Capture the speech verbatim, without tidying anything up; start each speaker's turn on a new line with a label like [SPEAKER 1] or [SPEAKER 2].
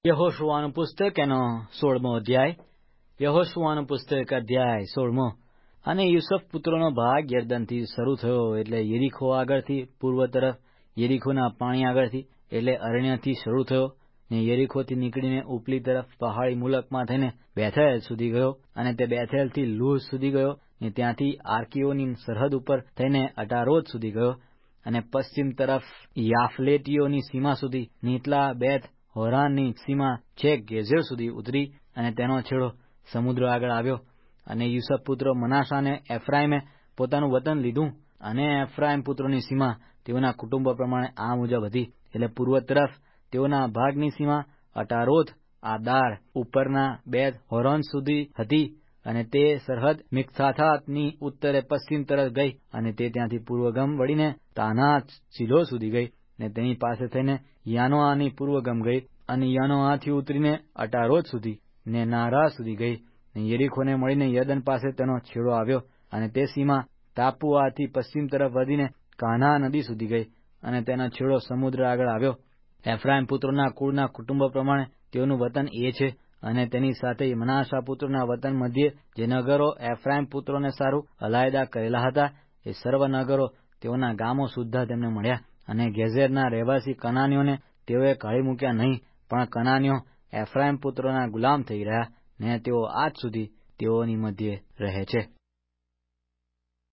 [SPEAKER 1] યહોશુઆનું પુસ્તક એનો સોળમો અધ્યાય. યહોશુઆનું પુસ્તક અધ્યાય સોળમો. અને યુસુફ પુત્રોનો ભાગ યરદનથી શરૂ થયો એટલે યરીખો આગળથી પૂર્વ તરફ, યરીખોના પાણી આગળથી એટલે અરણ્યથી શરૂ થયો, ને યરીખોથી નીકળીને ઉપલી તરફ પહાડી મુલકમાં થઈને બેથેલ સુધી ગયો, અને તે બેથેલથી લૂઝ સુધી ગયો, ને ત્યાંથી આર્કીઓની સરહદ ઉપર થઈને અટારોત સુધી ગયો, અને પશ્ચિમ તરફ યાફલેટીઓની સીમા સુધી, નીટલા બેથ હોરાનની સીમા છેક ગેઝેર સુધી ઉતરી, અને તેનો છેડો સમુદ્ર આગળ આવ્યો. અને યુસુફ પુત્રો મનાસા અને એફ્રાઈમે પોતાનું વતન લીધું, અને એફ્રાઈમ પુત્રોની સીમા તેઓના કુટુંબો પ્રમાણે આ મુજબ હતી. એટલે પૂર્વ તરફ તેઓના ભાગની સીમા અટારોથ આદાર ઉપરના બેથ હોરોન સુધી હતી, અને તે સરહદ મિક્થાથાની ઉત્તરે પશ્ચિમ તરફ ગઈ, અને તે ત્યાંથી પૂર્વગમ વળીને તાનાથ શીલો સુધી ગઈ, ને તેની પાસે થઈને યાનોઆની પૂર્વગમ ગઈ, અને યાનોઆથી ઉતરીને અટારોત સુધી ને નારા સુધી ગઈ, ને યરીખોને મળીને યરદન પાસે તેનો છેડો આવ્યો, અને તે સીમા તાપુઆથી પશ્ચિમ તરફ વધીને કાન્હા નદી સુધી ગઈ, અને તેનો છેડો સમુદ્ર આગળ આવ્યો. એફ્રાઈમ પુત્રોના કુળના કુટુંબો પ્રમાણે તેઓનું વતન એ છે, અને તેની સાથે મનાસા પુત્રોના વતન મધ્યે જે નગરો એફ્રાઈમ પુત્રોને સારું અલાયદા કરેલા હતા, એ સર્વ નગરો તેઓના ગામો સુદ્ધા તેમને મળ્યા. અને ગેઝેરના રહેવાસી કનાનીઓને તેઓએ કાઢી મૂક્યા નહીં, પણ કનાનીઓ એફ્રાઈમ પુત્રોના ગુલામ થઈ રહ્યા, ને તેઓ આજ સુધી તેઓની મધ્યે રહે છે.